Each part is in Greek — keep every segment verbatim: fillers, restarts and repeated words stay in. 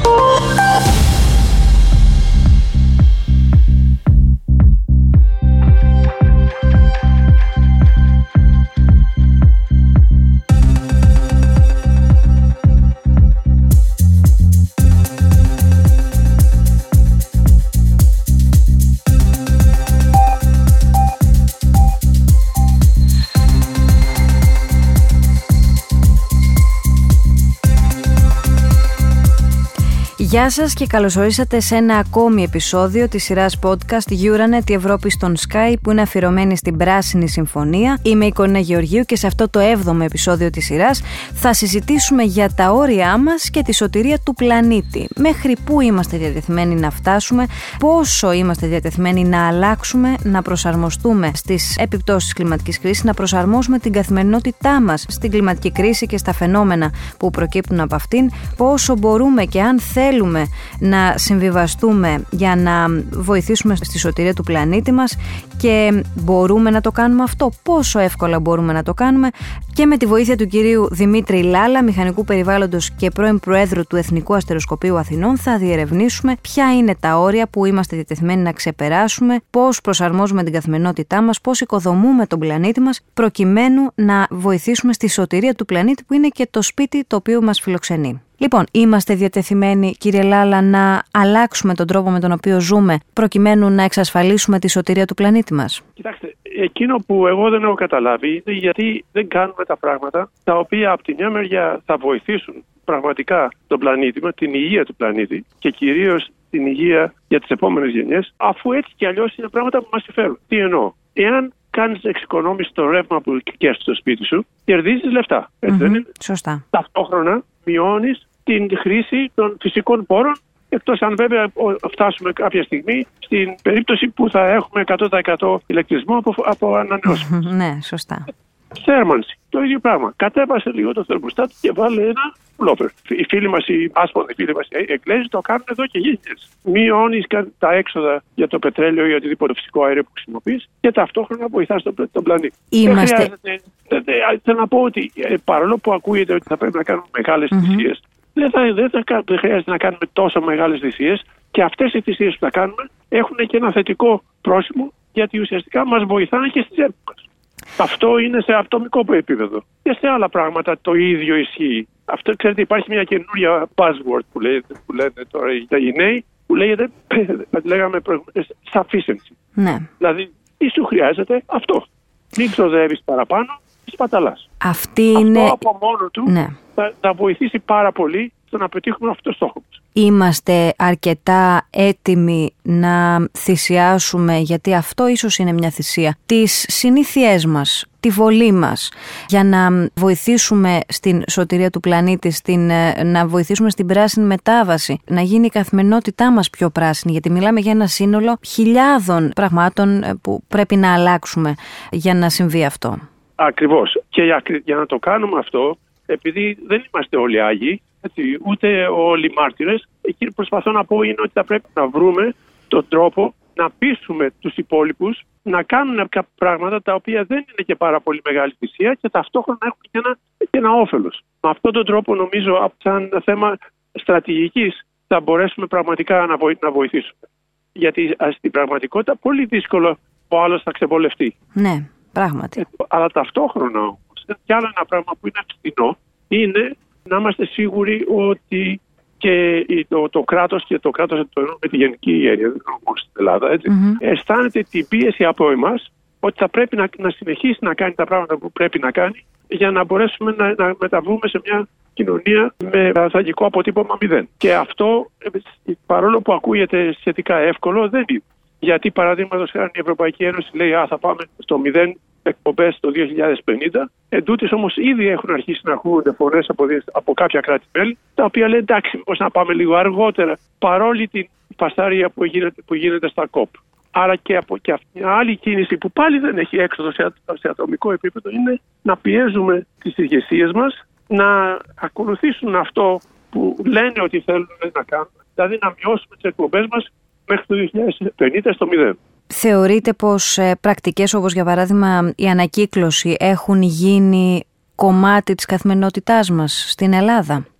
Γεια σας και καλώς ορίσατε σε ένα ακόμη επεισόδιο της σειράς podcast Euranet, η Ευρώπη στον Sky, που είναι αφιερωμένη στην Πράσινη Συμφωνία. Είμαι η Κορίνα Γεωργίου και σε αυτό το έβδομο επεισόδιο της σειράς θα συζητήσουμε για τα όρια μας και τη σωτηρία του πλανήτη. Μέχρι πού είμαστε διατεθειμένοι να φτάσουμε, πόσο είμαστε διατεθειμένοι να αλλάξουμε, να προσαρμοστούμε στις επιπτώσεις της κλιματικής κρίσης, να προσαρμόσουμε την καθημερινότητά μας στην κλιματική κρίση και στα φαινόμενα που προκύπτουν από αυτήν, πόσο μπορούμε και αν θέλουμε να συμβιβαστούμε για να βοηθήσουμε στη σωτηρία του πλανήτη μας και μπορούμε να το κάνουμε αυτό, πόσο εύκολα μπορούμε να το κάνουμε, και με τη βοήθεια του κυρίου Δημήτρη Λάλα, μηχανικού περιβάλλοντος και πρώην Προέδρου του Εθνικού Αστεροσκοπείου Αθηνών, θα διερευνήσουμε ποια είναι τα όρια που είμαστε διατεθειμένοι να ξεπεράσουμε, πώς προσαρμόζουμε την καθημερινότητά μας, πώς οικοδομούμε τον πλανήτη μας προκειμένου να βοηθήσουμε στη σωτηρία του πλανήτη που είναι και το σπίτι το οποίο μας φιλοξενεί. Λοιπόν, είμαστε διατεθειμένοι, κύριε Λάλα, να αλλάξουμε τον τρόπο με τον οποίο ζούμε προκειμένου να εξασφαλίσουμε τη σωτηρία του πλανήτη μας? Κοιτάξτε, εκείνο που εγώ δεν έχω καταλάβει είναι γιατί δεν κάνουμε τα πράγματα τα οποία από τη μια μεριά θα βοηθήσουν πραγματικά τον πλανήτη μας, την υγεία του πλανήτη και κυρίως την υγεία για τις επόμενες γενιές, αφού έτσι κι αλλιώς είναι πράγματα που μας συμφέρουν. Τι εννοώ? Εάν κάνεις εξοικονόμηση στο ρεύμα που καίς στο σπίτι σου, κερδίζεις λεφτά. Έτσι mm-hmm. δεν είναι? Σωστά. Ταυτόχρονα μειώνεις την χρήση των φυσικών πόρων, εκτός αν βέβαια φτάσουμε κάποια στιγμή στην περίπτωση που θα έχουμε εκατό τοις εκατό ηλεκτρισμό από, από ανανεώσιμο. Ναι, σωστά. Θέρμανση, το ίδιο πράγμα. Κατέβασε λίγο το θερμοστάτη και βάλε ένα πουλόβερ. Οι φίλοι μας, οι άσπονοι φίλοι μας, οι Εγγλέζοι το κάνουν εδώ και γενιές. Μειώνεις τα έξοδα για το πετρέλαιο ή οτιδήποτε φυσικό αέριο που χρησιμοποιείς και ταυτόχρονα βοηθάς τον, τον πλανήτη. Είμαστε... Θέλω να πω ότι παρόλο που ακούγεται ότι θα πρέπει να κάνουμε μεγάλες mm-hmm. θυσίες, δεν, θα, δεν, θα, δεν χρειάζεται να κάνουμε τόσο μεγάλες θυσίες, και αυτές οι θυσίες που θα κάνουμε έχουν και ένα θετικό πρόσημο, γιατί ουσιαστικά μας βοηθάνε και στη τσέπη μας. Αυτό είναι σε ατομικό επίπεδο. Και σε άλλα πράγματα το ίδιο ισχύει. Αυτό, ξέρετε, υπάρχει μια καινούρια buzzword που, λέγεται, που λένε τώρα οι νέοι, που λέγεται, λέγαμε προηγουμένως, sufficiency. Ναι. Δηλαδή, τι σου χρειάζεται? Αυτό. Μην ξοδεύεις παραπάνω, σπαταλάς. Αυτή αυτό είναι... από μόνο του ναι. θα, θα βοηθήσει πάρα πολύ στο να πετύχουμε αυτό το στόχο μας. Είμαστε αρκετά έτοιμοι να θυσιάσουμε, γιατί αυτό ίσως είναι μια θυσία, τις συνήθειές μας, τη βολή μας, για να βοηθήσουμε στην σωτηρία του πλανήτη, στην, να βοηθήσουμε στην πράσινη μετάβαση, να γίνει η καθημερινότητά μας πιο πράσινη, γιατί μιλάμε για ένα σύνολο χιλιάδων πραγμάτων που πρέπει να αλλάξουμε για να συμβεί αυτό. Ακριβώς. Και για, για να το κάνουμε αυτό, επειδή δεν είμαστε όλοι Άγιοι, έτσι, ούτε όλοι μάρτυρες, εκεί προσπαθώ να πω είναι ότι θα πρέπει να βρούμε τον τρόπο να πείσουμε τους υπόλοιπους να κάνουν κάποια πράγματα τα οποία δεν είναι και πάρα πολύ μεγάλη θυσία και ταυτόχρονα έχουν και ένα, και ένα όφελος. Με αυτόν τον τρόπο, νομίζω, σαν θέμα στρατηγικής, θα μπορέσουμε πραγματικά να, βοη, να βοηθήσουμε. Γιατί στην πραγματικότητα πολύ δύσκολο ο άλλος θα ξεβολευτεί. Ναι, πράγματι. Ε, αλλά ταυτόχρονα όμως, και άλλο ένα πράγμα που είναι φθηνό είναι να είμαστε σίγουροι ότι και το, το κράτος, και το κράτος το εννοώ με τη γενική έννοια, δεν εννοώ μόνο στην Ελλάδα, έτσι, mm-hmm. αισθάνεται την πίεση από εμάς ότι θα πρέπει να, να συνεχίσει να κάνει τα πράγματα που πρέπει να κάνει για να μπορέσουμε να, να μεταβούμε σε μια κοινωνία με ανθρακικό αποτύπωμα μηδέν. Και αυτό, παρόλο που ακούγεται σχετικά εύκολο, δεν είναι. Γιατί, παραδείγματος χάρη, η Ευρωπαϊκή Ένωση λέει «Α, θα πάμε στο μηδέν εκπομπές το δύο χιλιάδες πενήντα». Εν τούτης όμως ήδη έχουν αρχίσει να ακούγονται φωνές από, από κάποια κράτη-μέλη, τα οποία λένε «Εντάξει, μήπως να πάμε λίγο αργότερα», παρόλη την φασάρια που γίνεται, που γίνεται στα κόπ. Άρα και, από, και αυτή μια άλλη κίνηση που πάλι δεν έχει έξοδο σε, σε ατομικό επίπεδο είναι να πιέζουμε τις ηγεσίες μας να ακολουθήσουν αυτό που λένε ότι θέλουν να κάνουν, δηλαδή να μειώσουμε τις εκπομπές μας μέχρι το δύο χιλιάδες πενήντα στο μηδέν. Θεωρείτε πως ε, πρακτικές όπως για παράδειγμα η ανακύκλωση έχουν γίνει κομμάτι της καθημερινότητάς μας στην Ελλάδα? Ε,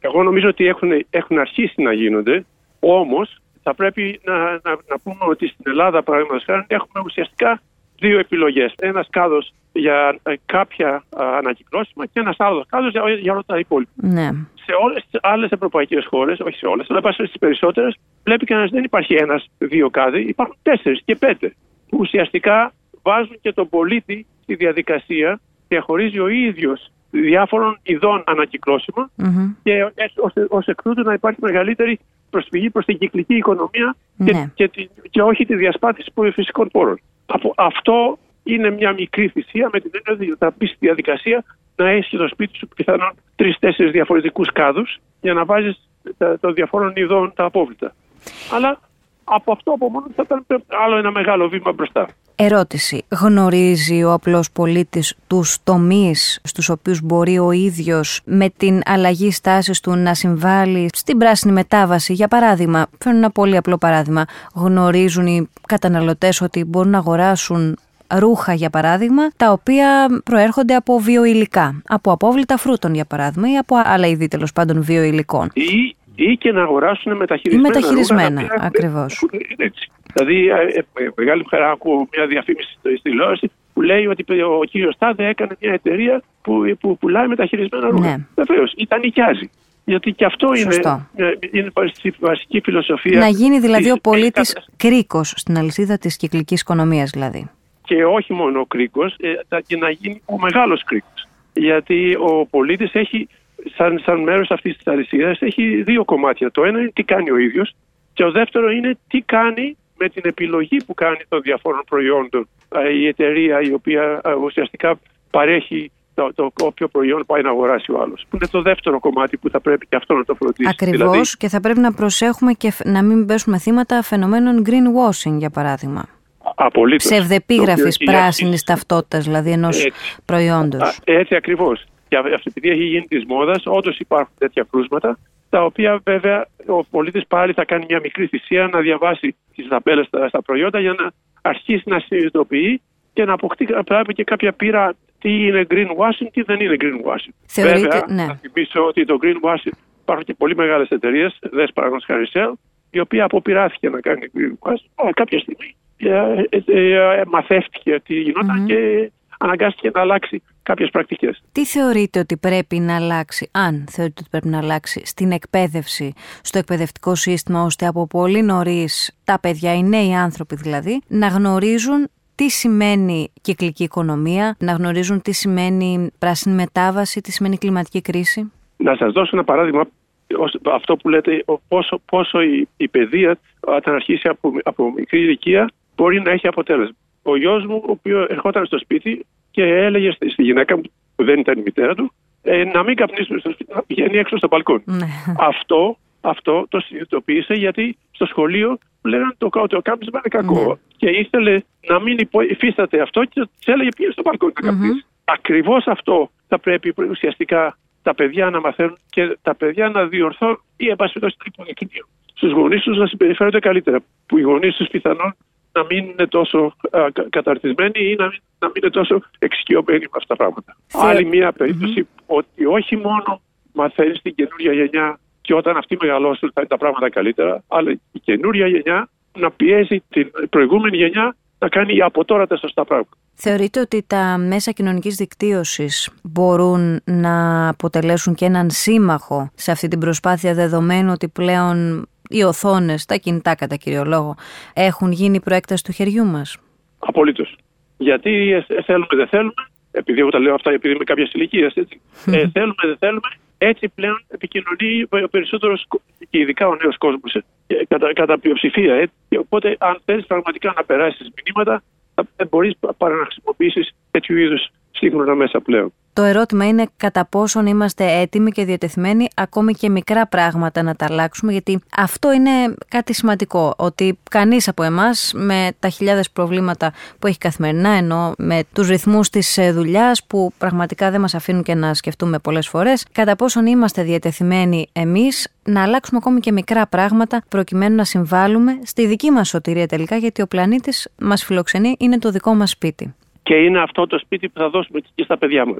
Εγώ νομίζω ότι έχουν, έχουν αρχίσει να γίνονται, όμως θα πρέπει να, να, να πούμε ότι στην Ελλάδα, παραδείγματος χάρη, έχουμε ουσιαστικά δύο επιλογές. Ένας κάδος για ε, κάποια α, ανακυκλώσιμα και ένας άλλος κάδος για, για όλα τα υπόλοιπα. Ναι. Σε όλες τις άλλες ευρωπαϊκές χώρες, όχι σε όλες, αλλά πάση στις περισσότερες, βλέπει κανένας δεν υπάρχει ένας, δύο κάδοι, υπάρχουν τέσσερις και πέντε. Που ουσιαστικά βάζουν και τον πολίτη στη διαδικασία, διαχωρίζει ο ίδιος διάφορων ειδών ανακυκλώσιμα mm-hmm. και ως εκ τούτου να υπάρχει μεγαλύτερη προσφυγή προς την κυκλική οικονομία και, ναι. και, και, και όχι τη διασπάθηση φυσικών πόρων. Από, αυτό είναι μια μικρή θυσία με την έννοια ότι θα μπει στη διαδικασία να έχεις και το σπίτι σου πιθανόν τρεις-τέσσερις διαφορετικούς κάδους για να βάζεις των διαφόρων ειδών τα απόβλητα. Αλλά από αυτό από μόνο θα ήταν άλλο ένα μεγάλο βήμα μπροστά. Ερώτηση. Γνωρίζει ο απλός πολίτης τους τομείς στους οποίους μπορεί ο ίδιος με την αλλαγή στάσης του να συμβάλλει στην πράσινη μετάβαση? Για παράδειγμα, φέρνω ένα πολύ απλό παράδειγμα. Γνωρίζουν οι καταναλωτές ότι μπορούν να αγοράσουν ρούχα, για παράδειγμα, τα οποία προέρχονται από βιοηλικά, από απόβλητα φρούτων, για παράδειγμα, ή από άλλα είδη τέλος πάντων βιοηλικών? Ή, ή και να αγοράσουν μεταχειρισμένα. Ή μεταχειρισμένα, ρούχα, ακριβώς. Έτσι. Δηλαδή, ε, ε, μεγάλη χαρά ακούω μια διαφήμιση στη τηλεόραση που λέει ότι ο κύριος Τάδε έκανε μια εταιρεία που, που πουλάει μεταχειρισμένα ρούχα. Ναι. Βεβαίως, ή τα νοικιάζει. Γιατί και αυτό είναι, είναι η βασική φιλοσοφία. Να γίνει δηλαδή ο πολίτης ε, κρίκος στην αλυσίδα της κυκλικής οικονομίας, δηλαδή. Και όχι μόνο ο κρίκος, ε, και να γίνει ο μεγάλος κρίκος. Γιατί ο πολίτης έχει, σαν, σαν μέρος αυτής της αλυσίδας, έχει δύο κομμάτια. Το ένα είναι τι κάνει ο ίδιος και το δεύτερο είναι τι κάνει με την επιλογή που κάνει των διαφόρων προϊόντων η εταιρεία η οποία ουσιαστικά παρέχει το, το όποιο προϊόν πάει να αγοράσει ο άλλος. Που είναι το δεύτερο κομμάτι που θα πρέπει και αυτό να το φροντίσει. Ακριβώς, δηλαδή, και θα πρέπει να προσέχουμε και να μην πέσουμε θύματα φαινομένων greenwashing, για παράδειγμα. Απολύτως. Ψευδεπίγραφης πράσινης ταυτότητας, δηλαδή ενός έτσι, προϊόντος. Α, έτσι ακριβώς. Και επειδή έχει γίνει της μόδας, όντως υπάρχουν τέτοια κρούσματα, τα οποία βέβαια ο πολίτης πάλι θα κάνει μια μικρή θυσία να διαβάσει τις ταμπέλες στα, στα προϊόντα για να αρχίσει να συνειδητοποιεί και να αποκτήσει και κάποια πείρα τι είναι greenwashing, τι δεν είναι greenwashing. Θεωρείτε, βέβαια, ναι. να θυμίσω ότι το greenwashing υπάρχουν και πολύ μεγάλες εταιρείες, δες παραδείγματος χάρη Shell, η οποία αποπειράθηκε να κάνει greenwashing. Κάποια στιγμή ε, ε, ε, μαθεύτηκε τι γινόταν mm-hmm. και αναγκάστηκε να αλλάξει κάποιες πρακτικές. Τι θεωρείτε ότι πρέπει να αλλάξει, αν θεωρείτε ότι πρέπει να αλλάξει στην εκπαίδευση, στο εκπαιδευτικό σύστημα, ώστε από πολύ νωρίς τα παιδιά, οι νέοι άνθρωποι δηλαδή, να γνωρίζουν τι σημαίνει κυκλική οικονομία, να γνωρίζουν τι σημαίνει πράσινη μετάβαση, τι σημαίνει κλιματική κρίση? Να σας δώσω ένα παράδειγμα. Αυτό που λέτε, πόσο, πόσο η, η παιδεία, όταν αρχίσει από, από μικρή ηλικία, μπορεί να έχει αποτέλεσμα. Ο γιος μου, ο οποίος ερχόταν στο σπίτι και έλεγε στη γυναίκα μου, που δεν ήταν η μητέρα του, ε, να μην καπνίσουμε στο σπίτι, να πηγαίνει έξω στο μπαλκόνι. αυτό, αυτό το συνειδητοποίησε γιατί στο σχολείο λέγανε το, το κάπνισμα είναι κακό. Mm. Και ήθελε να μην υφίσταται αυτό και της έλεγε πήγαινε στο μπαλκόνι να καπνίσει. Mm-hmm. Ακριβώς αυτό θα πρέπει ουσιαστικά τα παιδιά να μαθαίνουν και τα παιδιά να διορθώνουν ή εν πάση περιπτώσει να υποδεικνύουν στους γονείς τους να συμπεριφέρονται καλύτερα. Που οι γονείς τους πιθανόν να μην είναι τόσο α, καταρτισμένοι ή να μην, να μην είναι τόσο εξοικειωμένοι με αυτά τα πράγματα. Θε... Άλλη μια περίπτωση mm-hmm. ότι όχι μόνο μαθαίνει την καινούργια γενιά και όταν αυτή μεγαλώσει θα είναι τα πράγματα καλύτερα, αλλά η καινούργια γενιά να πιέζει την προηγούμενη γενιά να κάνει από τώρα τα σωστά πράγματα. Θεωρείτε ότι τα μέσα κοινωνικής δικτύωσης μπορούν να αποτελέσουν και έναν σύμμαχο σε αυτή την προσπάθεια, δεδομένου ότι πλέον οι οθόνες, τα κινητά κατά κύριο λόγο, έχουν γίνει προέκταση του χεριού μας? Απολύτως. Γιατί θέλουμε δεν θέλουμε, επειδή εγώ τα λέω αυτά επειδή είμαι κάποιας ηλικίας, έτσι, ε, θέλουμε δεν θέλουμε, έτσι πλέον επικοινωνεί ο περισσότερος και ειδικά ο νέος κόσμος κατά, κατά πλειοψηφία. Έτσι. Οπότε αν θέλεις πραγματικά να περάσεις μηνύματα, δεν μπορείς παρά να χρησιμοποιήσεις τέτοιου είδους σύγχρονα μέσα πλέον. Το ερώτημα είναι κατά πόσον είμαστε έτοιμοι και διατεθειμένοι ακόμη και μικρά πράγματα να τα αλλάξουμε, γιατί αυτό είναι κάτι σημαντικό, ότι κανείς από εμάς με τα χιλιάδες προβλήματα που έχει καθημερινά, ενώ με τους ρυθμούς της δουλειάς που πραγματικά δεν μας αφήνουν και να σκεφτούμε πολλές φορές, κατά πόσον είμαστε διατεθειμένοι εμείς να αλλάξουμε ακόμη και μικρά πράγματα προκειμένου να συμβάλλουμε στη δική μας σωτηρία τελικά, γιατί ο πλανήτης μας φιλοξενεί, είναι το δικό μας σπίτι. Και είναι αυτό το σπίτι που θα δώσουμε και στα παιδιά μας.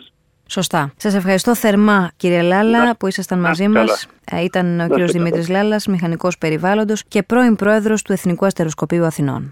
Σωστά. Σας ευχαριστώ θερμά, κύριε Λάλα, να, που ήσασταν μαζί να, μας. Καλά. Ήταν ο να, κύριος Δημήτρης καλά. Λάλας, μηχανικός περιβάλλοντος και πρώην πρόεδρος του Εθνικού Αστεροσκοπείου Αθηνών.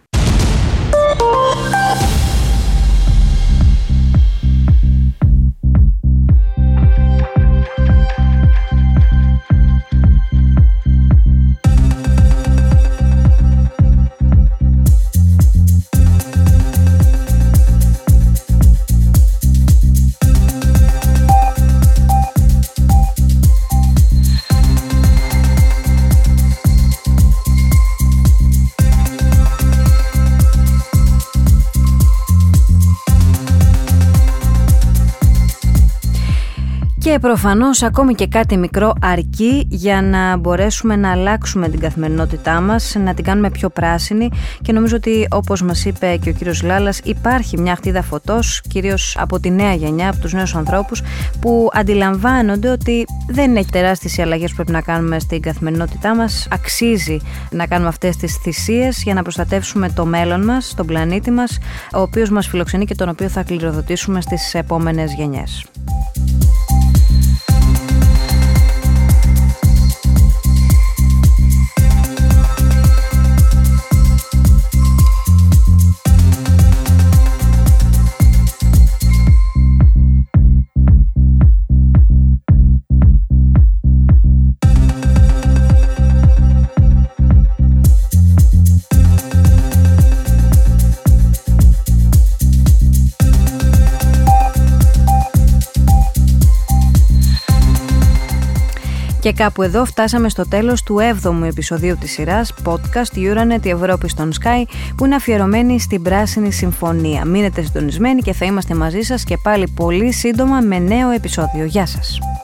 Και προφανώς ακόμη και κάτι μικρό αρκεί για να μπορέσουμε να αλλάξουμε την καθημερινότητά μας, να την κάνουμε πιο πράσινη, και νομίζω ότι, όπως μας είπε και ο κύριος Λάλας, υπάρχει μια χτίδα φωτός, κυρίως από τη νέα γενιά, από τους νέους ανθρώπους, που αντιλαμβάνονται ότι δεν είναι τεράστιες οι αλλαγές που πρέπει να κάνουμε στην καθημερινότητά μας. Αξίζει να κάνουμε αυτές τις θυσίες για να προστατεύσουμε το μέλλον μας, τον πλανήτη μας, ο οποίος μας φιλοξενεί και τον οποίο θα κληροδοτήσουμε στις επόμενες γενιές. Και κάπου εδώ φτάσαμε στο τέλος του έβδομου επεισοδίου της σειράς podcast Euranet, η Ευρώπη στον Sky, που είναι αφιερωμένη στην Πράσινη Συμφωνία. Μείνετε συντονισμένοι και θα είμαστε μαζί σας και πάλι πολύ σύντομα με νέο επεισόδιο. Γεια σας!